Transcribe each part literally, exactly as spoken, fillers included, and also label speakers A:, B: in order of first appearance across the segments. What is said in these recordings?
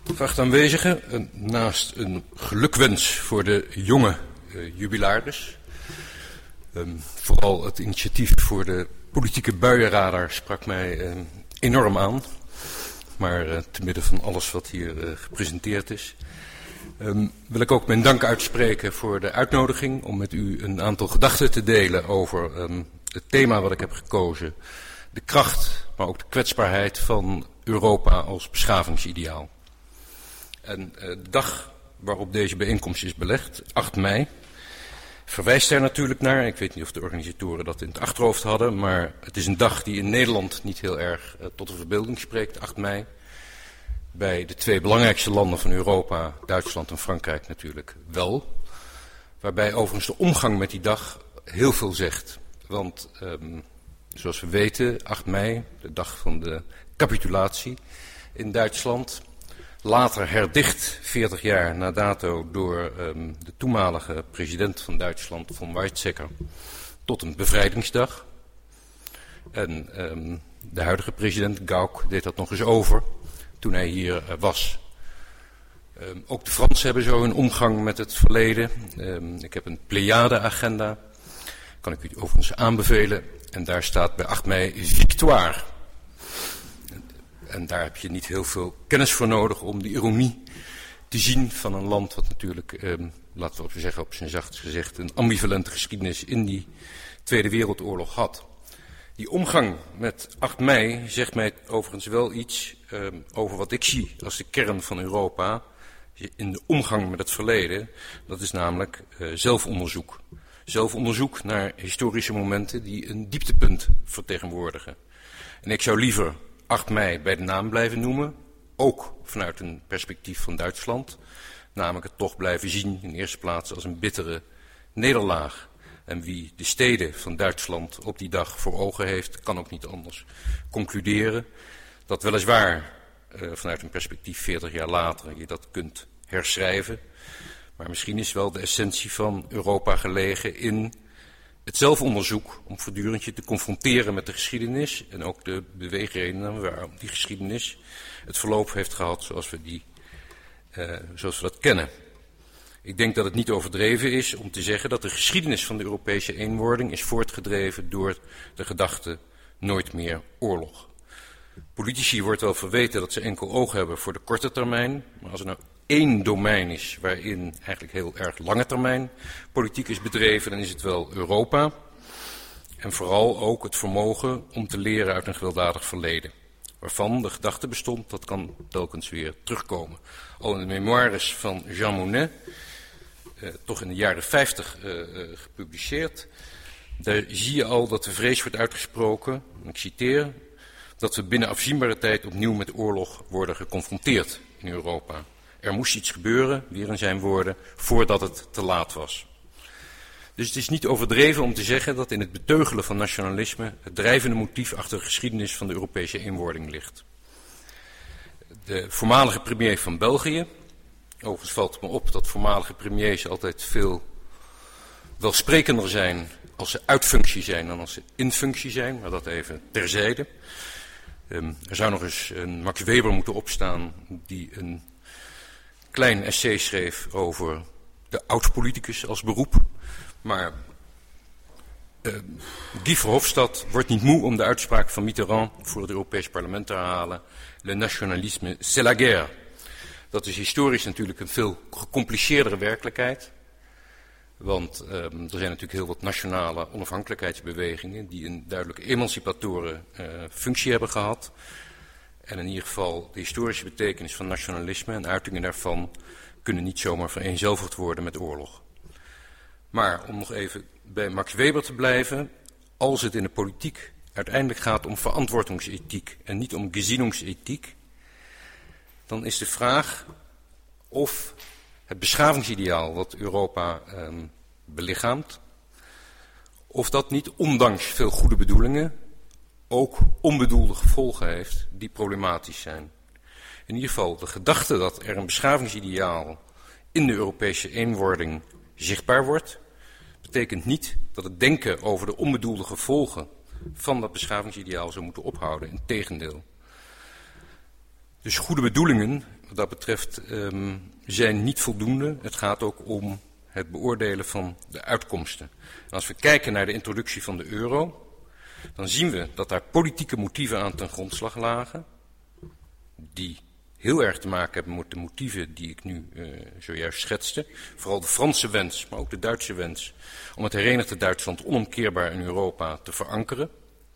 A: Geachte aanwezigen, naast een gelukwens voor de jonge uh, jubilaris, um, vooral het initiatief voor de politieke buienradar sprak mij uh, enorm aan, maar uh, te midden van alles wat hier uh, gepresenteerd is, um, wil ik ook mijn dank uitspreken voor de uitnodiging om met u een aantal gedachten te delen over um, het thema wat ik heb gekozen, de kracht, maar ook de kwetsbaarheid van Europa als beschavingsideaal. En uh, de dag waarop deze bijeenkomst is belegd, acht mei, verwijst daar natuurlijk naar. Ik weet niet of de organisatoren dat in het achterhoofd hadden, maar het is een dag die in Nederland niet heel erg uh, tot de verbeelding spreekt, acht mei. Bij de twee belangrijkste landen van Europa, Duitsland en Frankrijk natuurlijk wel. Waarbij overigens de omgang met die dag heel veel zegt. Want um, zoals we weten, acht mei, de dag van de capitulatie in Duitsland, later herdicht, veertig jaar na dato, door um, de toenmalige president van Duitsland, von Weizsäcker, tot een bevrijdingsdag. En um, de huidige president Gauck deed dat nog eens over toen hij hier uh, was. Um, ook de Fransen hebben zo een omgang met het verleden. Um, ik heb een Pleiade-agenda, kan ik u overigens aanbevelen. En daar staat bij acht mei Victoire. En daar heb je niet heel veel kennis voor nodig om de ironie te zien van een land wat natuurlijk, eh, laten we op zeggen, op zijn zachtst gezegd, een ambivalente geschiedenis in die Tweede Wereldoorlog had. Die omgang met acht mei zegt mij overigens wel iets eh, over wat ik zie als de kern van Europa in de omgang met het verleden. Dat is namelijk eh, zelfonderzoek. Zelfonderzoek naar historische momenten die een dieptepunt vertegenwoordigen. En ik zou liever acht mei bij de naam blijven noemen, ook vanuit een perspectief van Duitsland, namelijk het toch blijven zien in de eerste plaats als een bittere nederlaag. En wie de steden van Duitsland op die dag voor ogen heeft, kan ook niet anders concluderen dat weliswaar uh, vanuit een perspectief veertig jaar later je dat kunt herschrijven, maar misschien is wel de essentie van Europa gelegen in het zelfonderzoek om voortdurend je te confronteren met de geschiedenis en ook de beweegredenen waarom die geschiedenis het verloop heeft gehad zoals we, die, uh, zoals we dat kennen. Ik denk dat het niet overdreven is om te zeggen dat de geschiedenis van de Europese eenwording is voortgedreven door de gedachte nooit meer oorlog. Politici wordt wel verweten dat ze enkel oog hebben voor de korte termijn, maar als er nou één domein is waarin eigenlijk heel erg lange termijn politiek is bedreven, dan is het wel Europa. En vooral ook het vermogen om te leren uit een gewelddadig verleden. Waarvan de gedachte bestond, dat kan telkens weer terugkomen. Al in de memoires van Jean Monnet, eh, toch in de jaren vijftig eh, eh, gepubliceerd. Daar zie je al dat de vrees wordt uitgesproken, ik citeer, dat we binnen afzienbare tijd opnieuw met oorlog worden geconfronteerd in Europa. Er moest iets gebeuren, weer in zijn woorden, voordat het te laat was. Dus het is niet overdreven om te zeggen dat in het beteugelen van nationalisme het drijvende motief achter de geschiedenis van de Europese eenwording ligt. De voormalige premier van België, overigens valt het me op dat voormalige premiers altijd veel welsprekender zijn als ze uit functie zijn dan als ze in functie zijn, maar dat even terzijde. Um, er zou nog eens een Max Weber moeten opstaan die een klein essay schreef over de oud-politicus als beroep. Maar uh, Guy Verhofstadt wordt niet moe om de uitspraak van Mitterrand voor het Europees Parlement te herhalen. Le nationalisme, c'est la guerre. Dat is historisch natuurlijk een veel gecompliceerdere werkelijkheid. Want uh, er zijn natuurlijk heel wat nationale onafhankelijkheidsbewegingen die een duidelijk emancipatoren uh, functie hebben gehad. En in ieder geval de historische betekenis van nationalisme en uitingen daarvan kunnen niet zomaar vereenzelvigd worden met oorlog. Maar om nog even bij Max Weber te blijven, als het in de politiek uiteindelijk gaat om verantwoordingsethiek en niet om gesinnungsethiek, dan is de vraag of het beschavingsideaal wat Europa eh, belichaamt, of dat niet ondanks veel goede bedoelingen ook onbedoelde gevolgen heeft die problematisch zijn. In ieder geval de gedachte dat er een beschavingsideaal in de Europese eenwording zichtbaar wordt, betekent niet dat het denken over de onbedoelde gevolgen van dat beschavingsideaal zou moeten ophouden. Integendeel. Dus goede bedoelingen, dat betreft um, zijn niet voldoende. Het gaat ook om het beoordelen van de uitkomsten. En als we kijken naar de introductie van de euro, dan zien we dat daar politieke motieven aan ten grondslag lagen, die heel erg te maken hebben met de motieven die ik nu uh, zojuist schetste. Vooral de Franse wens, maar ook de Duitse wens, om het herenigde Duitsland onomkeerbaar in Europa te verankeren.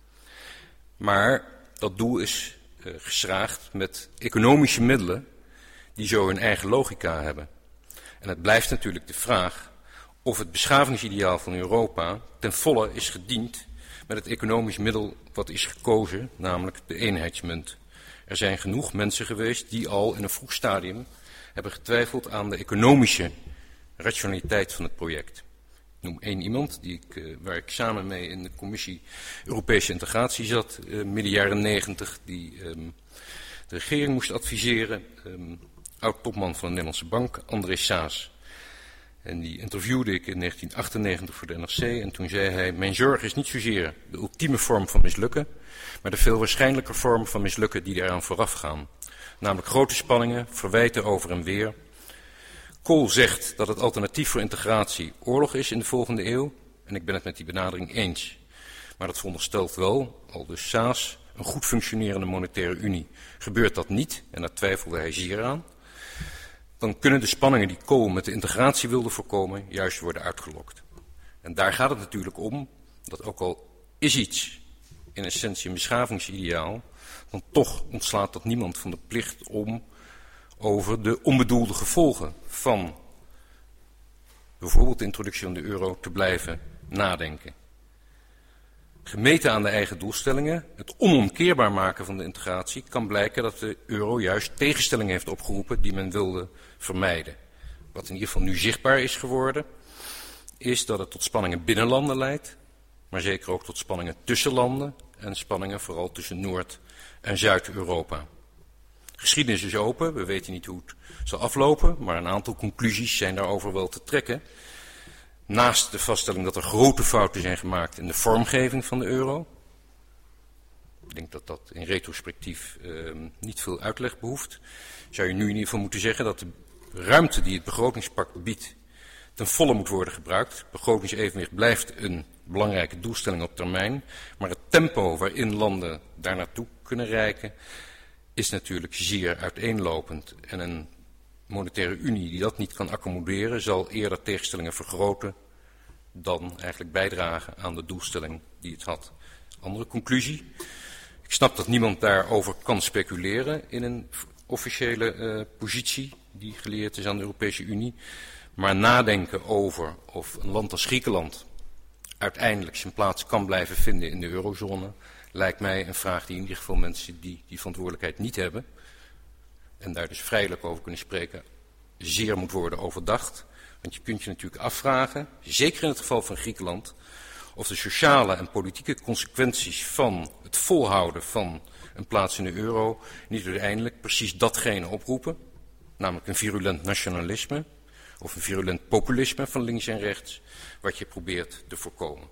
A: Maar dat doel is uh, geschraagd met economische middelen die zo hun eigen logica hebben. En het blijft natuurlijk de vraag of het beschavingsideaal van Europa ten volle is gediend met het economisch middel wat is gekozen, namelijk de eenheidsmunt. Er zijn genoeg mensen geweest die al in een vroeg stadium hebben getwijfeld aan de economische rationaliteit van het project. Ik noem één iemand die ik, uh, waar ik samen mee in de commissie Europese integratie zat, uh, midden jaren negentig, die um, de regering moest adviseren, um, oud-topman van de Nederlandse Bank, André Saas. En die interviewde ik in negentien achtennegentig voor de N R C en toen zei hij: mijn zorg is niet zozeer de ultieme vorm van mislukken, maar de veel waarschijnlijker vorm van mislukken die eraan vooraf gaan. Namelijk grote spanningen, verwijten over en weer. Kohl zegt dat het alternatief voor integratie oorlog is in de volgende eeuw. En ik ben het met die benadering eens. Maar dat veronderstelt wel, al dus Saas, een goed functionerende monetaire unie. Gebeurt dat niet, en daar twijfelde hij zeer aan, dan kunnen de spanningen die Kohl met de integratie wilde voorkomen juist worden uitgelokt. En daar gaat het natuurlijk om, dat ook al is iets in essentie een beschavingsideaal, dan toch ontslaat dat niemand van de plicht om over de onbedoelde gevolgen van bijvoorbeeld de introductie van de euro te blijven nadenken. Gemeten aan de eigen doelstellingen, het onomkeerbaar maken van de integratie, kan blijken dat de euro juist tegenstellingen heeft opgeroepen die men wilde vermijden. Wat in ieder geval nu zichtbaar is geworden, is dat het tot spanningen binnen landen leidt, maar zeker ook tot spanningen tussen landen en spanningen vooral tussen Noord- en Zuid-Europa. Geschiedenis is open, we weten niet hoe het zal aflopen, maar een aantal conclusies zijn daarover wel te trekken. Naast de vaststelling dat er grote fouten zijn gemaakt in de vormgeving van de euro. Ik denk dat dat in retrospectief uh, niet veel uitleg behoeft. Zou je nu in ieder geval moeten zeggen dat de ruimte die het begrotingspact biedt ten volle moet worden gebruikt. Het begrotingsevenwicht blijft een belangrijke doelstelling op termijn. Maar het tempo waarin landen daar naartoe kunnen reiken is natuurlijk zeer uiteenlopend. En een monetaire unie die dat niet kan accommoderen zal eerder tegenstellingen vergroten dan eigenlijk bijdragen aan de doelstelling die het had. Andere conclusie. Ik snap dat niemand daarover kan speculeren in een officiële uh, positie die geleerd is aan de Europese Unie. Maar nadenken over of een land als Griekenland uiteindelijk zijn plaats kan blijven vinden in de eurozone, lijkt mij een vraag die in ieder geval mensen die die verantwoordelijkheid niet hebben en daar dus vrijelijk over kunnen spreken, zeer moet worden overdacht. Want je kunt je natuurlijk afvragen, zeker in het geval van Griekenland, of de sociale en politieke consequenties van het volhouden van een plaats in de euro niet uiteindelijk precies datgene oproepen, namelijk een virulent nationalisme of een virulent populisme van links en rechts, wat je probeert te voorkomen.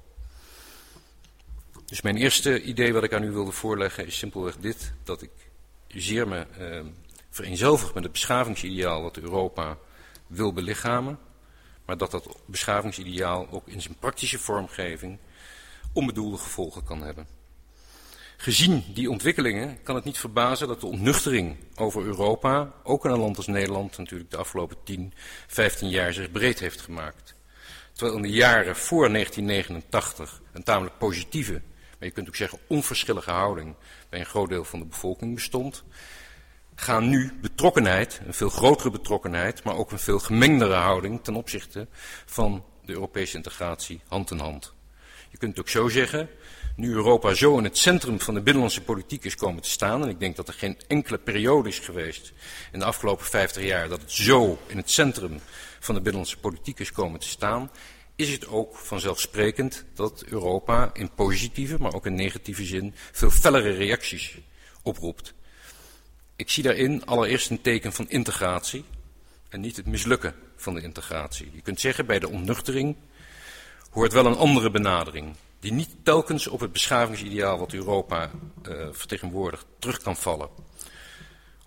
A: Dus mijn eerste idee wat ik aan u wilde voorleggen is simpelweg dit, dat ik zeer me eh, vereenzelvig met het beschavingsideaal wat Europa wil belichamen, maar dat dat beschavingsideaal ook in zijn praktische vormgeving onbedoelde gevolgen kan hebben. Gezien die ontwikkelingen kan het niet verbazen dat de ontnuchtering over Europa, ook in een land als Nederland, natuurlijk de afgelopen tien, vijftien jaar zich breed heeft gemaakt. Terwijl in de jaren voor negentien negenentachtig een tamelijk positieve, maar je kunt ook zeggen onverschillige houding bij een groot deel van de bevolking bestond, gaan nu betrokkenheid, een veel grotere betrokkenheid, maar ook een veel gemengdere houding ten opzichte van de Europese integratie hand in hand. Je kunt het ook zo zeggen, nu Europa zo in het centrum van de binnenlandse politiek is komen te staan, en ik denk dat er geen enkele periode is geweest in de afgelopen vijftig jaar dat het zo in het centrum van de binnenlandse politiek is komen te staan, is het ook vanzelfsprekend dat Europa in positieve, maar ook in negatieve zin veel fellere reacties oproept. Ik zie daarin allereerst een teken van integratie en niet het mislukken van de integratie. Je kunt zeggen, bij de ontnuchtering hoort wel een andere benadering, die niet telkens op het beschavingsideaal wat Europa uh, vertegenwoordigt terug kan vallen.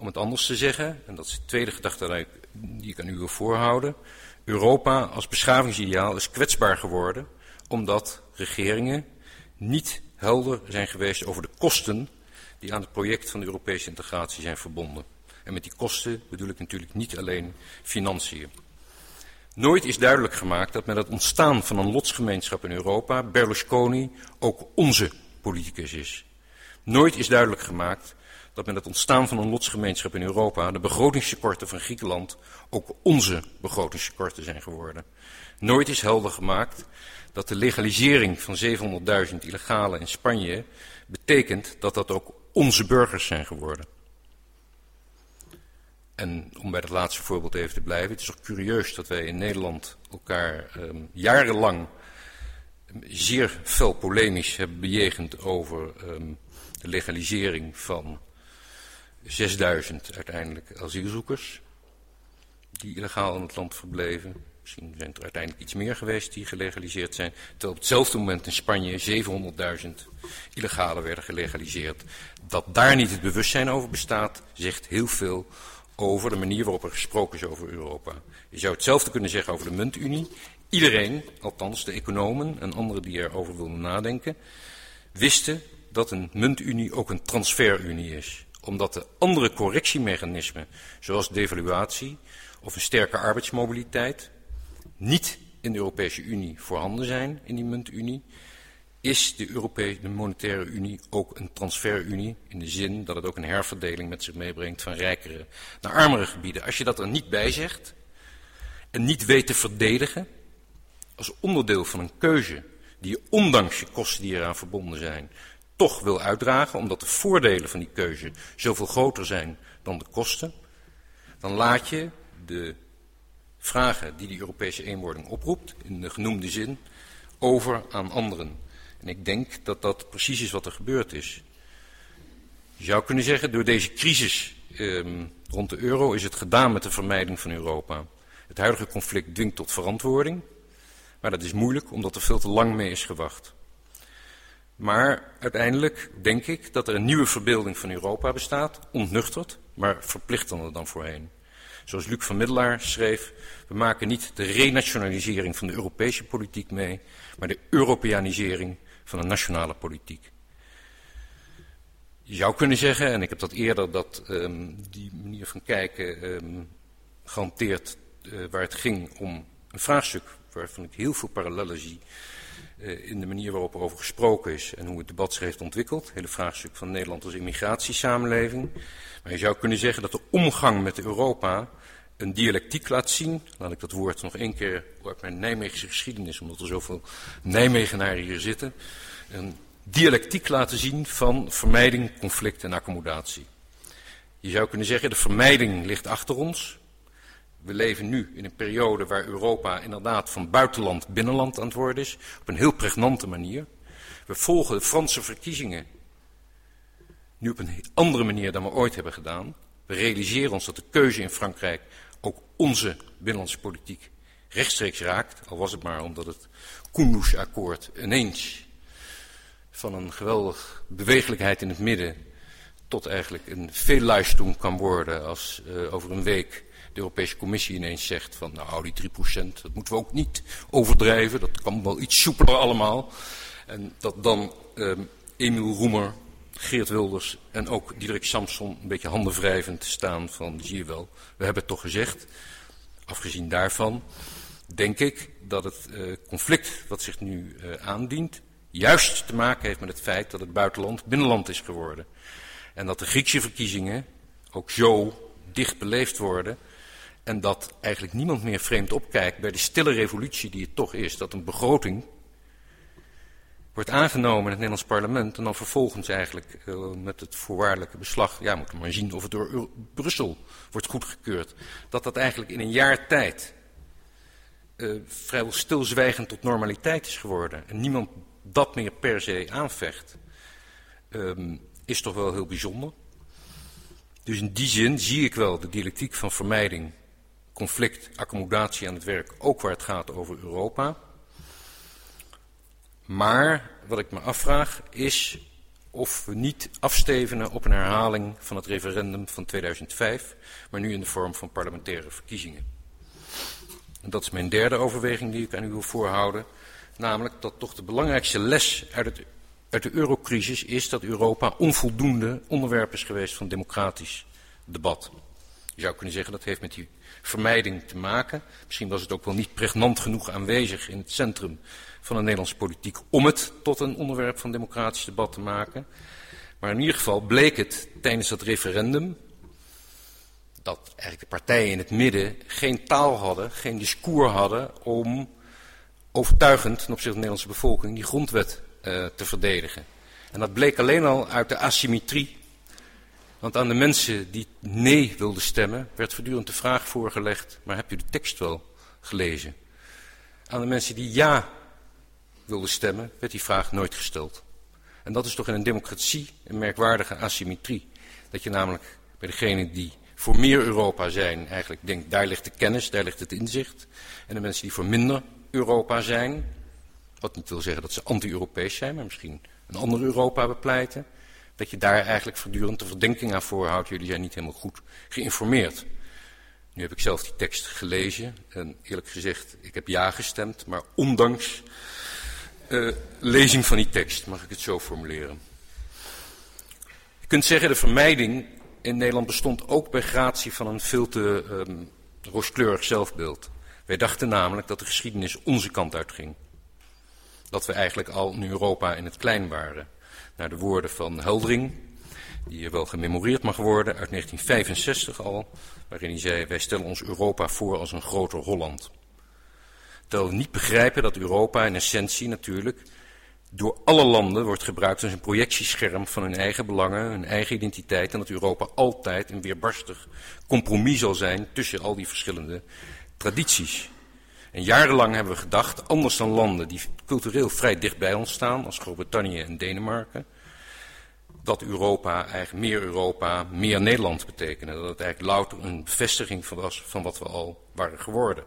A: Om het anders te zeggen, en dat is de tweede gedachte die ik aan u wil voorhouden, Europa als beschavingsideaal is kwetsbaar geworden omdat regeringen niet helder zijn geweest over de kosten die aan het project van de Europese integratie zijn verbonden. En met die kosten bedoel ik natuurlijk niet alleen financiën. Nooit is duidelijk gemaakt dat met het ontstaan van een lotsgemeenschap in Europa Berlusconi ook onze politicus is. Nooit is duidelijk gemaakt dat met het ontstaan van een lotsgemeenschap in Europa de begrotingstekorten van Griekenland ook onze begrotingstekorten zijn geworden. Nooit is helder gemaakt dat de legalisering van zevenhonderdduizend illegalen in Spanje betekent dat dat ook onze burgers zijn geworden. En om bij het laatste voorbeeld even te blijven, het is toch curieus dat wij in Nederland elkaar um, jarenlang zeer fel polemisch hebben bejegend over um, de legalisering van zesduizend uiteindelijk asielzoekers die illegaal in het land verbleven. Misschien zijn er uiteindelijk iets meer geweest die gelegaliseerd zijn. Terwijl op hetzelfde moment in Spanje zevenhonderdduizend illegalen werden gelegaliseerd. Dat daar niet het bewustzijn over bestaat, zegt heel veel over de manier waarop er gesproken is over Europa. Je zou hetzelfde kunnen zeggen over de muntunie. Iedereen, althans de economen en anderen die erover wilden nadenken, wisten dat een muntunie ook een transferunie is. Omdat de andere correctiemechanismen, zoals devaluatie of een sterke arbeidsmobiliteit, niet in de Europese Unie voorhanden zijn, in die muntunie, is de, Europese, de monetaire unie ook een transferunie in de zin dat het ook een herverdeling met zich meebrengt van rijkere naar armere gebieden. Als je dat er niet bij zegt en niet weet te verdedigen als onderdeel van een keuze die je ondanks je kosten die eraan verbonden zijn toch wil uitdragen, omdat de voordelen van die keuze zoveel groter zijn dan de kosten, dan laat je de vragen die die Europese eenwording oproept, in de genoemde zin, over aan anderen. En ik denk dat dat precies is wat er gebeurd is. Je zou kunnen zeggen, door deze crisis eh, rond de euro is het gedaan met de vermijding van Europa. Het huidige conflict dwingt tot verantwoording, maar dat is moeilijk omdat er veel te lang mee is gewacht. Maar uiteindelijk denk ik dat er een nieuwe verbeelding van Europa bestaat, ontnuchterd, maar verplichtender dan voorheen. Zoals Luc van Middelaar schreef, we maken niet de renationalisering van de Europese politiek mee, maar de Europeanisering van de nationale politiek. Je zou kunnen zeggen, en ik heb dat eerder, dat um, die manier van kijken um, gehanteerd uh, waar het ging om een vraagstuk waarvan ik heel veel parallellen zie uh, in de manier waarop er over gesproken is en hoe het debat zich heeft ontwikkeld. Het hele vraagstuk van Nederland als immigratiesamenleving. Maar je zou kunnen zeggen dat de omgang met Europa een dialectiek laat zien. Laat ik dat woord nog één keer uit mijn Nijmeegse geschiedenis, omdat er zoveel Nijmegenaren hier zitten. Een dialectiek laten zien van vermijding, conflict en accommodatie. Je zou kunnen zeggen, de vermijding ligt achter ons. We leven nu in een periode waar Europa inderdaad van buitenland binnenland aan het worden is. Op een heel pregnante manier. We volgen de Franse verkiezingen nu op een andere manier dan we ooit hebben gedaan. We realiseren ons dat de keuze in Frankrijk ook onze binnenlandse politiek rechtstreeks raakt. Al was het maar omdat het Kunduz-akkoord ineens van een geweldige bewegelijkheid in het midden tot eigenlijk een veelluisterung kan worden als uh, over een week de Europese Commissie ineens zegt van nou die drie procent, dat moeten we ook niet overdrijven, dat kan wel iets soepeler allemaal. En dat dan uh, Emiel Roemer, Geert Wilders en ook Diederik Samson een beetje handenwrijvend staan van zie je wel, we hebben het toch gezegd. Afgezien daarvan denk ik dat het uh, conflict wat zich nu uh, aandient juist te maken heeft met het feit dat het buitenland binnenland is geworden. En dat de Griekse verkiezingen ook zo dicht beleefd worden. En dat eigenlijk niemand meer vreemd opkijkt bij de stille revolutie die het toch is. Dat een begroting wordt aangenomen in het Nederlands parlement. En dan vervolgens eigenlijk uh, met het voorwaardelijke beslag. Ja, moeten we maar zien of het door Euro- Brussel wordt goedgekeurd. Dat dat eigenlijk in een jaar tijd uh, vrijwel stilzwijgend tot normaliteit is geworden. En niemand dat meer per se aanvecht. Um, is toch wel heel bijzonder. Dus in die zin zie ik wel de dialectiek van vermijding, conflict, accommodatie aan het werk, ook waar het gaat over Europa. Maar wat ik me afvraag is of we niet afstevenen op een herhaling van het referendum van tweeduizend vijf, maar nu in de vorm van parlementaire verkiezingen. En dat is mijn derde overweging die ik aan u wil voorhouden, namelijk dat toch de belangrijkste les uit, het, uit de eurocrisis is dat Europa onvoldoende onderwerp is geweest van democratisch debat. Je zou kunnen zeggen dat heeft met die vermijding te maken. Misschien was het ook wel niet pregnant genoeg aanwezig in het centrum van de Nederlandse politiek om het tot een onderwerp van democratisch debat te maken. Maar in ieder geval bleek het tijdens dat referendum dat eigenlijk de partijen in het midden geen taal hadden, geen discours hadden om overtuigend ten opzichte van de Nederlandse bevolking die grondwet uh, te verdedigen. En dat bleek alleen al uit de asymmetrie. Want aan de mensen die nee wilden stemmen, werd voortdurend de vraag voorgelegd, maar heb je de tekst wel gelezen? Aan de mensen die ja wilden stemmen, werd die vraag nooit gesteld. En dat is toch in een democratie een merkwaardige asymmetrie. Dat je namelijk bij degenen die voor meer Europa zijn, eigenlijk denkt, daar ligt de kennis, daar ligt het inzicht. En de mensen die voor minder Europa zijn, wat niet wil zeggen dat ze anti-Europees zijn, maar misschien een ander Europa bepleiten, dat je daar eigenlijk voortdurend de verdenking aan voorhoudt, jullie zijn niet helemaal goed geïnformeerd. Nu heb ik zelf die tekst gelezen en eerlijk gezegd, ik heb ja gestemd, maar ondanks uh, lezing van die tekst, mag ik het zo formuleren. Je kunt zeggen, de vermijding in Nederland bestond ook bij gratie van een veel te um, rooskleurig zelfbeeld. Wij dachten namelijk dat de geschiedenis onze kant uitging. Dat we eigenlijk al in Europa in het klein waren. Naar de woorden van Heldring, die hier wel gememoreerd mag worden, uit negentien vijfenzestig al, waarin hij zei, wij stellen ons Europa voor als een groter Holland. Terwijl we niet begrijpen dat Europa in essentie natuurlijk door alle landen wordt gebruikt als een projectiescherm van hun eigen belangen, hun eigen identiteit, en dat Europa altijd een weerbarstig compromis zal zijn tussen al die verschillende tradities. En jarenlang hebben we gedacht, anders dan landen die cultureel vrij dicht bij ons staan, als Groot-Brittannië en Denemarken, dat Europa eigenlijk meer Europa, meer Nederland betekende. Dat het eigenlijk louter een bevestiging was van wat we al waren geworden.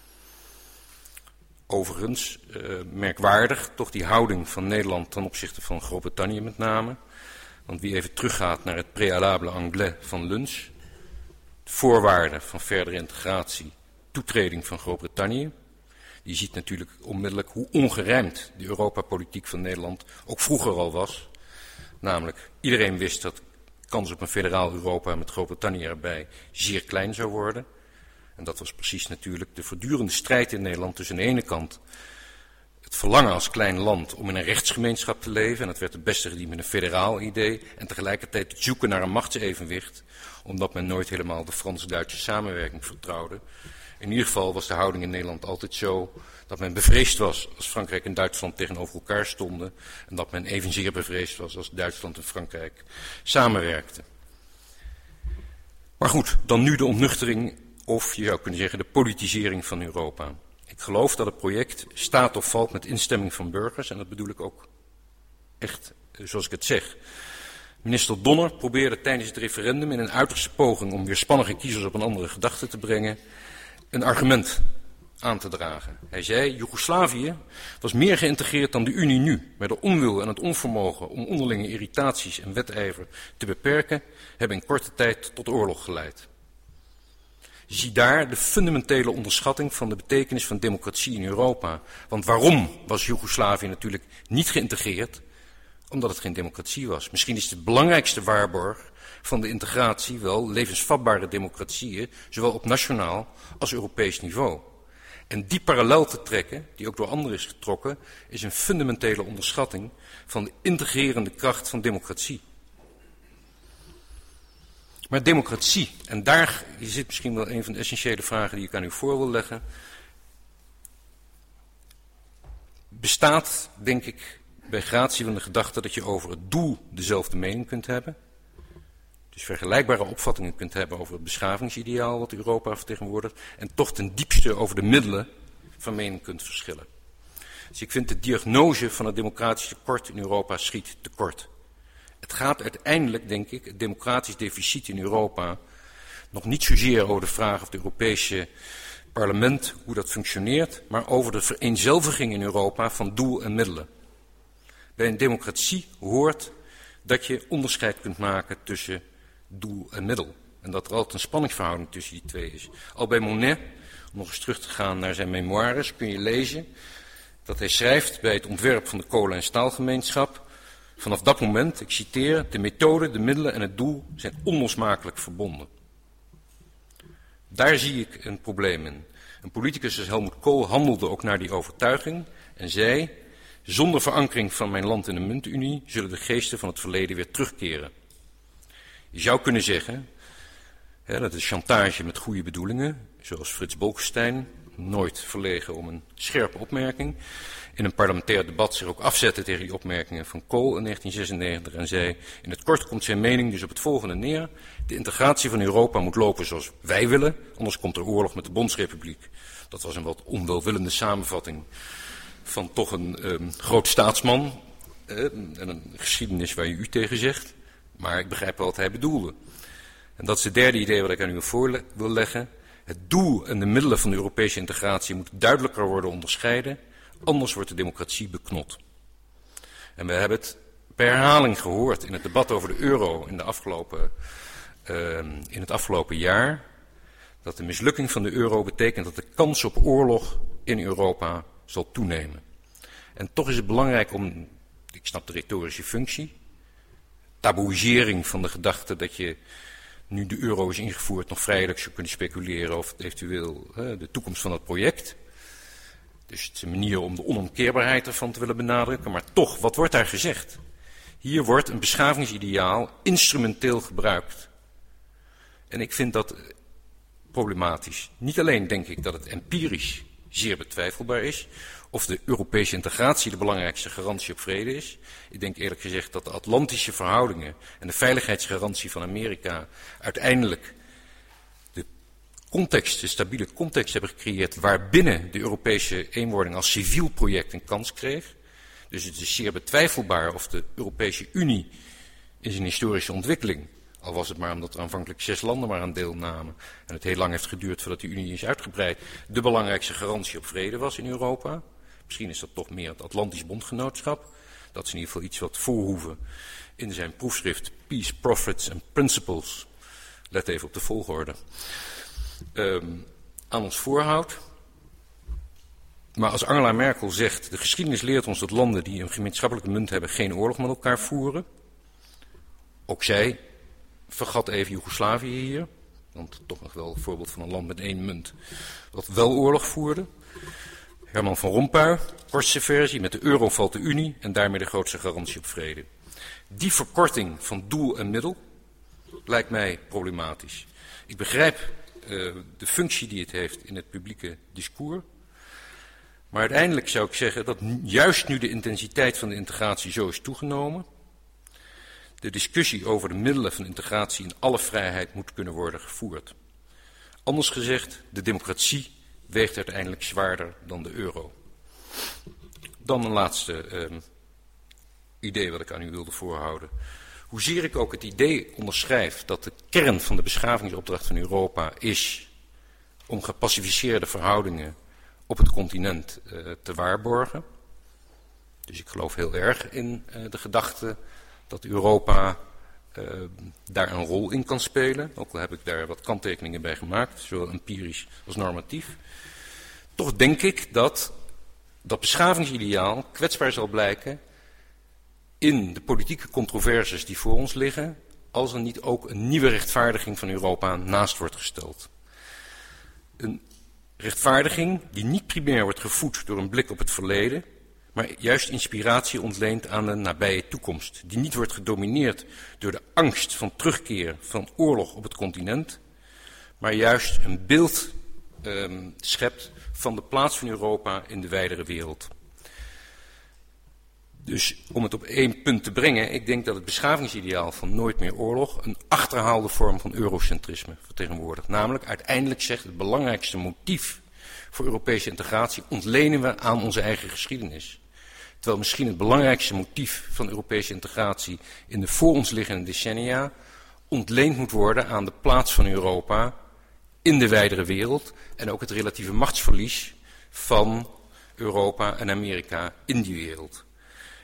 A: Overigens, uh, merkwaardig, toch die houding van Nederland ten opzichte van Groot-Brittannië met name. Want wie even teruggaat naar het préalable anglais van Luns, de voorwaarden van verdere integratie, toetreding van Groot-Brittannië. Die ziet natuurlijk onmiddellijk hoe ongerijmd de Europapolitiek van Nederland ook vroeger al was. Namelijk, iedereen wist dat de kans op een federaal Europa met Groot-Brittannië erbij zeer klein zou worden. En dat was precies natuurlijk de voortdurende strijd in Nederland tussen aan de ene kant het verlangen als klein land om in een rechtsgemeenschap te leven. En dat werd het beste gediend met een federaal idee. En tegelijkertijd het zoeken naar een machtsevenwicht, omdat men nooit helemaal de Frans-Duitse samenwerking vertrouwde. In ieder geval was de houding in Nederland altijd zo dat men bevreesd was als Frankrijk en Duitsland tegenover elkaar stonden. En dat men evenzeer bevreesd was als Duitsland en Frankrijk samenwerkten. Maar goed, dan nu de ontnuchtering, of je zou kunnen zeggen de politisering van Europa. Ik geloof dat het project staat of valt met instemming van burgers. En dat bedoel ik ook echt zoals ik het zeg. Minister Donner probeerde tijdens het referendum in een uiterste poging om weerspannige kiezers op een andere gedachte te brengen, een argument aan te dragen. Hij zei, Joegoslavië was meer geïntegreerd dan de Unie nu, maar de onwil en het onvermogen om onderlinge irritaties en wedijver te beperken, hebben in korte tijd tot oorlog geleid. Zie daar de fundamentele onderschatting van de betekenis van democratie in Europa. Want waarom was Joegoslavië natuurlijk niet geïntegreerd? Omdat het geen democratie was. Misschien is het belangrijkste waarborg van de integratie wel levensvatbare democratieën, zowel op nationaal als Europees niveau. En die parallel te trekken, die ook door anderen is getrokken, is een fundamentele onderschatting van de integrerende kracht van democratie. Maar democratie, en daar zit misschien wel een van de essentiële vragen die ik aan u voor wil leggen, bestaat, denk ik, bij gratie van de gedachte dat je over het doel dezelfde mening kunt hebben. Dus vergelijkbare opvattingen kunt hebben over het beschavingsideaal wat Europa vertegenwoordigt. En toch ten diepste over de middelen van mening kunt verschillen. Dus ik vind de diagnose van het democratisch tekort in Europa schiet tekort. Het gaat uiteindelijk, denk ik, het democratisch deficit in Europa nog niet zozeer over de vraag of het Europese parlement, hoe dat functioneert, maar over de vereenzelviging in Europa van doel en middelen. Bij een democratie hoort
B: dat je onderscheid kunt maken tussen doel en middel. En dat er altijd een spanningsverhouding tussen die twee is. Al bij Monet, om nog eens terug te gaan naar zijn memoires, kun je lezen dat hij schrijft bij het ontwerp van de kolen- en staalgemeenschap: vanaf dat moment, ik citeer, de methode, de middelen en het doel zijn onlosmakelijk verbonden. Daar zie ik een probleem in. Een politicus als Helmut Kohl handelde ook naar die overtuiging en zei: zonder verankering van mijn land in de muntunie zullen de geesten van het verleden weer terugkeren. Je zou kunnen zeggen, hè, dat is chantage met goede bedoelingen, zoals Frits Bolkestein, nooit verlegen om een scherpe opmerking, in een parlementair debat zich ook afzette tegen die opmerkingen van Kohl in negentien zesennegentig en zei: in het kort komt zijn mening dus op het volgende neer: de integratie van Europa moet lopen zoals wij willen, anders komt er oorlog met de Bondsrepubliek. Dat was een wat onwelwillende samenvatting van toch een um, groot staatsman eh, en een geschiedenis waar je u tegen zegt, maar ik begrijp wel wat hij bedoelde. En dat is het derde idee wat ik aan u voor wil leggen. Het doel en de middelen van de Europese integratie moeten duidelijker worden onderscheiden, anders wordt de democratie beknot. En we hebben het per herhaling gehoord in het debat over de euro in, de afgelopen, uh, in het afgelopen jaar, dat de mislukking van de euro betekent dat de kans op oorlog in Europa zal toenemen. En toch is het belangrijk om, ik snap de retorische functie, taboeisering van de gedachte dat je, nu de euro is ingevoerd, nog vrijelijk zou kunnen speculeren over eventueel uh, de toekomst van het project. Dus het is een manier om de onomkeerbaarheid ervan te willen benadrukken. Maar toch, wat wordt daar gezegd? Hier wordt een beschavingsideaal instrumenteel gebruikt. En ik vind dat problematisch. Niet alleen denk ik dat het empirisch zeer betwijfelbaar is, of de Europese integratie de belangrijkste garantie op vrede is. Ik denk eerlijk gezegd dat de Atlantische verhoudingen en de veiligheidsgarantie van Amerika uiteindelijk de context, de stabiele context hebben gecreëerd waarbinnen de Europese eenwording als civiel project een kans kreeg. Dus het is zeer betwijfelbaar of de Europese Unie in zijn historische ontwikkeling, al was het maar omdat er aanvankelijk zes landen maar aan deelnamen en het heel lang heeft geduurd voordat die Unie is uitgebreid, de belangrijkste garantie op vrede was in Europa. Misschien is dat toch meer het Atlantisch Bondgenootschap. Dat is in ieder geval iets wat Voorhoeven in zijn proefschrift Peace, Profits and Principles, let even op de volgorde, um, aan ons voorhoudt. Maar als Angela Merkel zegt, de geschiedenis leert ons dat landen die een gemeenschappelijke munt hebben geen oorlog met elkaar voeren. Ook zij vergat even Joegoslavië hier, want toch nog wel een voorbeeld van een land met één munt dat wel oorlog voerde. Herman van Rompuy, kortste versie, met de euro valt de Unie en daarmee de grootste garantie op vrede. Die verkorting van doel en middel lijkt mij problematisch. Ik begrijp uh, de functie die het heeft in het publieke discours. Maar uiteindelijk zou ik zeggen dat juist nu de intensiteit van de integratie zo is toegenomen, de discussie over de middelen van integratie in alle vrijheid moet kunnen worden gevoerd. Anders gezegd, de democratie weegt uiteindelijk zwaarder dan de euro. Dan een laatste uh, idee wat ik aan u wilde voorhouden. Hoezeer ik ook het idee onderschrijf dat de kern van de beschavingsopdracht van Europa is om gepacificeerde verhoudingen op het continent uh, te waarborgen. Dus ik geloof heel erg in uh, de gedachte dat Europa uh, daar een rol in kan spelen. Ook al heb ik daar wat kanttekeningen bij gemaakt, zowel empirisch als normatief. Toch denk ik dat dat beschavingsideaal kwetsbaar zal blijken in de politieke controverses die voor ons liggen, als er niet ook een nieuwe rechtvaardiging van Europa naast wordt gesteld. Een rechtvaardiging die niet primair wordt gevoed door een blik op het verleden, maar juist inspiratie ontleent aan de nabije toekomst. Die niet wordt gedomineerd door de angst van terugkeer van oorlog op het continent, maar juist een beeld um, schept van de plaats van Europa in de wijdere wereld. Dus om het op één punt te brengen, ik denk dat het beschavingsideaal van nooit meer oorlog een achterhaalde vorm van eurocentrisme vertegenwoordigt. Namelijk, uiteindelijk zegt het belangrijkste motief voor Europese integratie ontlenen we aan onze eigen geschiedenis. Terwijl misschien het belangrijkste motief van Europese integratie in de voor ons liggende decennia ontleend moet worden aan de plaats van Europa in de wijdere wereld en ook het relatieve machtsverlies van Europa en Amerika in die wereld.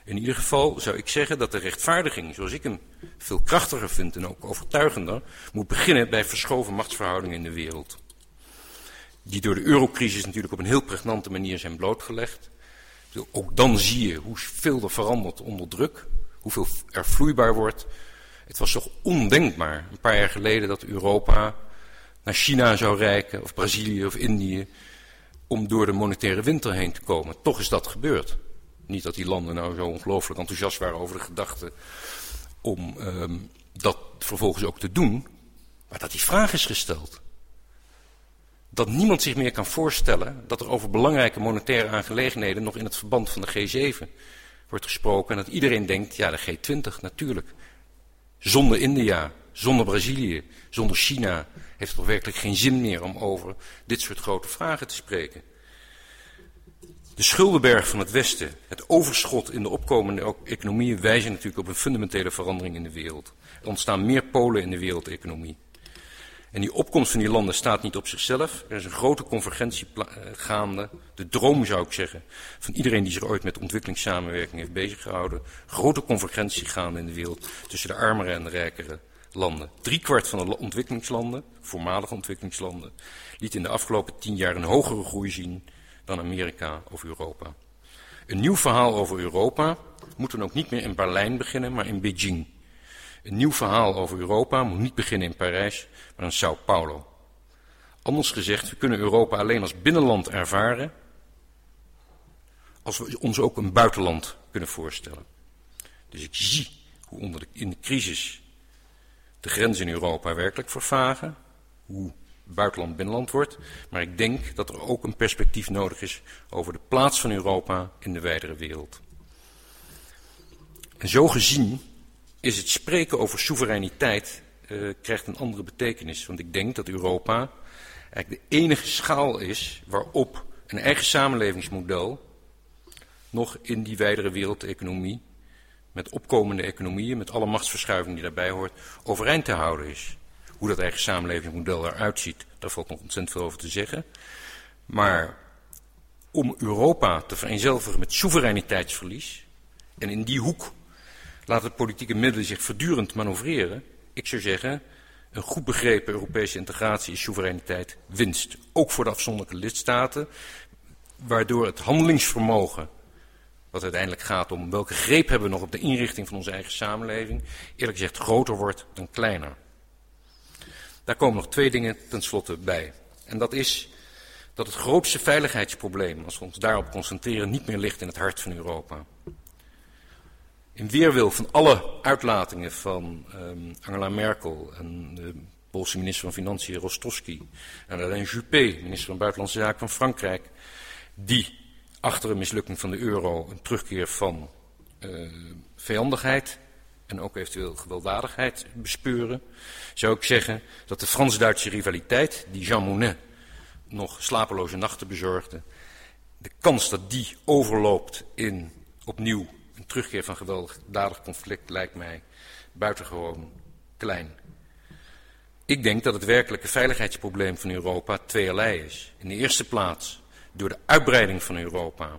B: In ieder geval zou ik zeggen dat de rechtvaardiging, zoals ik hem veel krachtiger vind en ook overtuigender, moet beginnen bij verschoven machtsverhoudingen in de wereld. Die door de eurocrisis natuurlijk op een heel pregnante manier zijn blootgelegd. Ook dan zie je hoeveel er verandert onder druk, hoeveel er vloeibaar wordt. Het was toch ondenkbaar een paar jaar geleden dat Europa naar China zou reiken, of Brazilië of Indië, om door de monetaire winter heen te komen. Toch is dat gebeurd. Niet dat die landen nou zo ongelooflijk enthousiast waren over de gedachte om um, dat vervolgens ook te doen, maar dat die vraag is gesteld. Dat niemand zich meer kan voorstellen dat er over belangrijke monetaire aangelegenheden nog in het verband van de G zeven wordt gesproken en dat iedereen denkt, ja de G twintig natuurlijk. Zonder India, zonder Brazilië, zonder China heeft het toch werkelijk geen zin meer om over dit soort grote vragen te spreken. De schuldenberg van het Westen, het overschot in de opkomende economieën wijzen natuurlijk op een fundamentele verandering in de wereld. Er ontstaan meer polen in de wereldeconomie. En die opkomst van die landen staat niet op zichzelf. Er is een grote convergentie gaande. De droom, zou ik zeggen, van iedereen die zich ooit met ontwikkelingssamenwerking heeft beziggehouden. Grote convergentie gaande in de wereld tussen de armere en de rijkere landen. Driekwart van de ontwikkelingslanden, voormalige ontwikkelingslanden, liet in de afgelopen tien jaar een hogere groei zien dan Amerika of Europa. Een nieuw verhaal over Europa moet dan ook niet meer in Berlijn beginnen, maar in Beijing. Een nieuw verhaal over Europa moet niet beginnen in Parijs, maar in Sao Paulo. Anders gezegd, we kunnen Europa alleen als binnenland ervaren, als we ons ook een buitenland kunnen voorstellen. Dus ik zie hoe onder de, in de crisis de grenzen in Europa werkelijk vervagen, hoe buitenland binnenland wordt, maar ik denk dat er ook een perspectief nodig is over de plaats van Europa in de wijdere wereld. En zo gezien is het spreken over soevereiniteit uh, krijgt een andere betekenis, want ik denk dat Europa eigenlijk de enige schaal is waarop een eigen samenlevingsmodel nog in die wijdere wereldeconomie, met opkomende economieën, met alle machtsverschuiving die daarbij hoort, overeind te houden is. Hoe dat eigen samenlevingsmodel eruit ziet, daar valt nog ontzettend veel over te zeggen. Maar om Europa te vereenzelvigen met soevereiniteitsverlies, en in die hoek laten politieke middelen zich voortdurend manoeuvreren, ik zou zeggen, een goed begrepen Europese integratie is soevereiniteit winst. Ook voor de afzonderlijke lidstaten, waardoor het handelingsvermogen, wat uiteindelijk gaat om welke greep hebben we nog op de inrichting van onze eigen samenleving, eerlijk gezegd groter wordt dan kleiner. Daar komen nog twee dingen tenslotte bij. En dat is dat het grootste veiligheidsprobleem, als we ons daarop concentreren, niet meer ligt in het hart van Europa. In weerwil van alle uitlatingen van um, Angela Merkel en de Poolse minister van Financiën Rostowski en Alain Juppé, minister van Buitenlandse Zaken van Frankrijk, die achter een mislukking van de euro een terugkeer van uh, vijandigheid en ook eventueel gewelddadigheid bespeuren, zou ik zeggen dat de Frans-Duitse rivaliteit, die Jean Monnet nog slapeloze nachten bezorgde, de kans dat die overloopt in opnieuw een terugkeer van gewelddadig conflict lijkt mij buitengewoon klein. Ik denk dat het werkelijke veiligheidsprobleem van Europa tweeërlei is. In de eerste plaats door de uitbreiding van Europa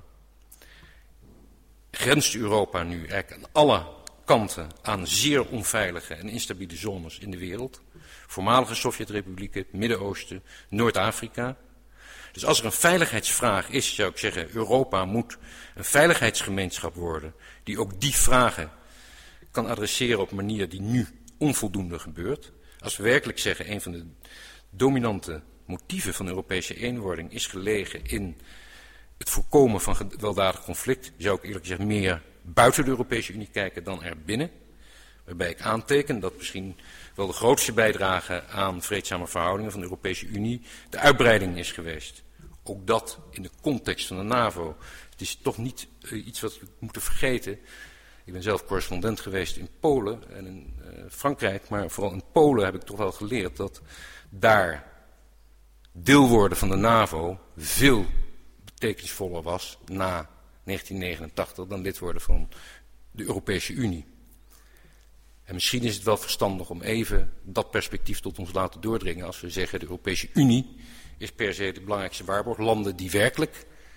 B: grenst Europa nu eigenlijk aan alle kanten aan zeer onveilige en instabiele zones in de wereld. Voormalige Sovjet-republieken, Midden-Oosten, Noord-Afrika. Dus als er een veiligheidsvraag is, zou ik zeggen, Europa moet een veiligheidsgemeenschap worden die ook die vragen kan adresseren op een manier die nu onvoldoende gebeurt. Als we werkelijk zeggen, een van de dominante motieven van de Europese eenwording is gelegen in het voorkomen van gewelddadig conflict, zou ik eerlijk gezegd meer buiten de Europese Unie kijken dan er binnen. Waarbij ik aanteken dat misschien wel de grootste bijdrage aan vreedzame verhoudingen van de Europese Unie de uitbreiding is geweest. Ook dat in de context van de NAVO. Het is toch niet uh, iets wat we moeten vergeten. Ik ben zelf correspondent geweest in Polen en in uh, Frankrijk, maar vooral in Polen heb ik toch wel geleerd dat daar deel worden van de NAVO veel betekenisvoller was na negentien negenentachtig dan lid worden van de Europese Unie. En misschien is het wel verstandig om even dat perspectief tot ons te laten doordringen als we zeggen de Europese Unie is per se de belangrijkste waarborg. Landen die werkelijk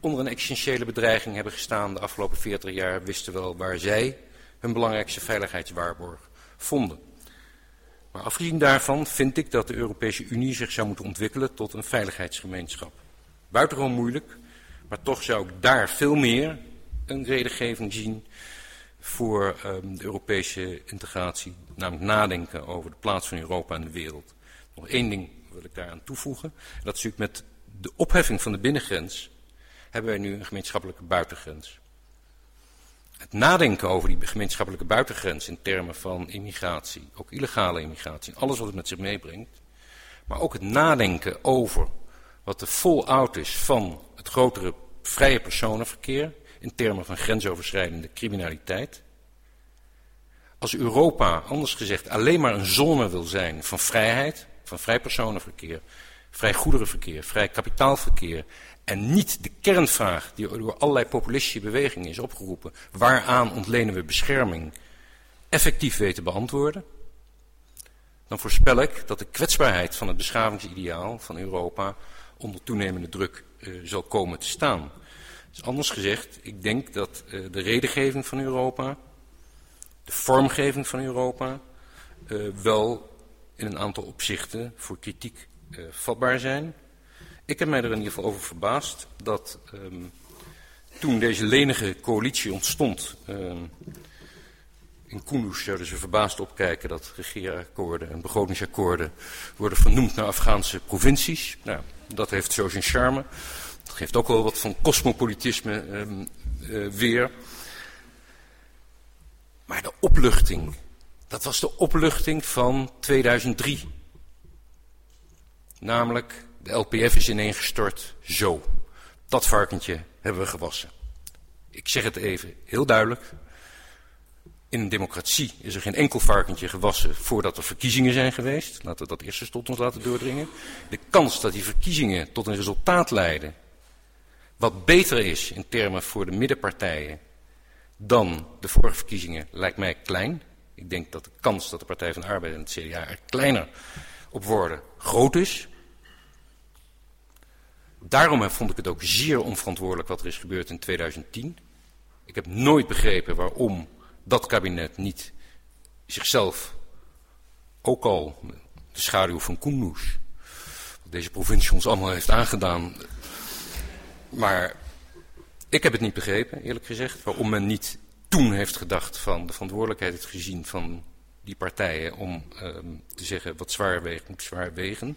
B: onder een existentiële bedreiging hebben gestaan de afgelopen veertig jaar, wisten wel waar zij hun belangrijkste veiligheidswaarborg vonden. Maar afgezien daarvan vind ik dat de Europese Unie zich zou moeten ontwikkelen tot een veiligheidsgemeenschap. Buitengewoon moeilijk, maar toch zou ik daar veel meer een redengeving zien voor um, de Europese integratie, namelijk nadenken over de plaats van Europa in de wereld. Nog één ding wil ik daaraan toevoegen. Dat is natuurlijk met de opheffing van de binnengrens hebben wij nu een gemeenschappelijke buitengrens. Het nadenken over die gemeenschappelijke buitengrens in termen van immigratie, ook illegale immigratie, alles wat het met zich meebrengt, maar ook het nadenken over wat de fallout is van het grotere vrije personenverkeer in termen van grensoverschrijdende criminaliteit. Als Europa, anders gezegd, alleen maar een zone wil zijn van vrijheid, van vrij personenverkeer, vrij goederenverkeer, vrij kapitaalverkeer, en niet de kernvraag die door allerlei populistische bewegingen is opgeroepen, waaraan ontlenen we bescherming, effectief weet te beantwoorden, dan voorspel ik dat de kwetsbaarheid van het beschavingsideaal van Europa onder toenemende druk uh, zal komen te staan. Dus anders gezegd, ik denk dat uh, de redengeving van Europa, de vormgeving van Europa, uh, wel in een aantal opzichten voor kritiek uh, vatbaar zijn. Ik heb mij er in ieder geval over verbaasd dat um, toen deze lenige coalitie ontstond, um, in Kunduz zouden ze verbaasd opkijken dat regeerakkoorden en begrotingsakkoorden worden vernoemd naar Afghaanse provincies. Nou, dat heeft zo zijn charme. Dat geeft ook wel wat van cosmopolitisme um, uh, weer. Maar de opluchting, dat was de opluchting van tweeduizend drie. Namelijk, de L P F is ineengestort, zo. Dat varkentje hebben we gewassen. Ik zeg het even heel duidelijk. In een democratie is er geen enkel varkentje gewassen voordat er verkiezingen zijn geweest. Laten we dat eerst eens tot ons laten doordringen. De kans dat die verkiezingen tot een resultaat leiden wat beter is in termen voor de middenpartijen dan de vorige verkiezingen lijkt mij klein. Ik denk dat de kans dat de Partij van de Arbeid en het C D A er kleiner op worden groot is. Daarom vond ik het ook zeer onverantwoordelijk wat er is gebeurd in tweeduizend tien. Ik heb nooit begrepen waarom dat kabinet niet zichzelf, ook al de schaduw van Kunduz, wat deze provincie ons allemaal heeft aangedaan. Maar ik heb het niet begrepen, eerlijk gezegd, waarom men niet toen heeft gedacht van de verantwoordelijkheid heeft gezien van die partijen om um, te zeggen wat zwaar weegt moet zwaar wegen.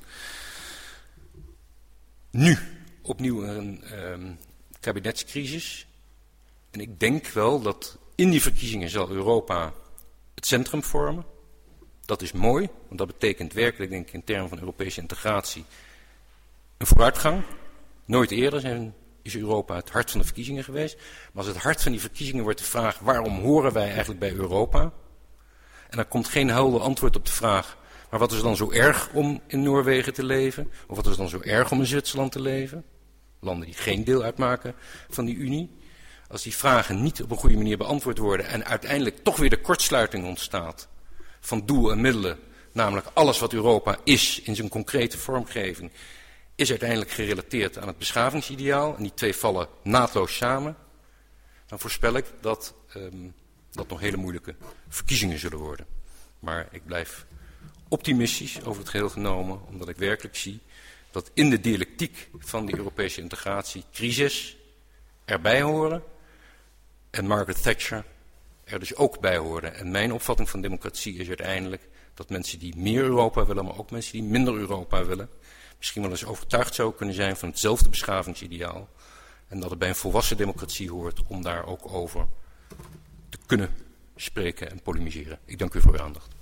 B: Nu opnieuw een um, kabinetscrisis. En ik denk wel dat in die verkiezingen zal Europa het centrum vormen. Dat is mooi, want dat betekent werkelijk, denk ik, in termen van Europese integratie een vooruitgang. Nooit eerder zijn, is Europa het hart van de verkiezingen geweest. Maar als het hart van die verkiezingen wordt de vraag, waarom horen wij eigenlijk bij Europa? En er komt geen helder antwoord op de vraag, maar wat is dan zo erg om in Noorwegen te leven? Of wat is dan zo erg om in Zwitserland te leven? Landen die geen deel uitmaken van die Unie. Als die vragen niet op een goede manier beantwoord worden en uiteindelijk toch weer de kortsluiting ontstaat van doel en middelen, namelijk alles wat Europa is in zijn concrete vormgeving, is uiteindelijk gerelateerd aan het beschavingsideaal en die twee vallen naadloos samen, dan voorspel ik dat um, dat nog hele moeilijke verkiezingen zullen worden. Maar ik blijf optimistisch over het geheel genomen, omdat ik werkelijk zie dat in de dialectiek van die Europese integratie crisis erbij horen en Margaret Thatcher er dus ook bij horen. En mijn opvatting van democratie is uiteindelijk dat mensen die meer Europa willen, maar ook mensen die minder Europa willen, misschien wel eens overtuigd zouden kunnen zijn van hetzelfde beschavingsideaal. En dat het bij een volwassen democratie hoort om daar ook over te kunnen spreken en polemiseren. Ik dank u voor uw aandacht.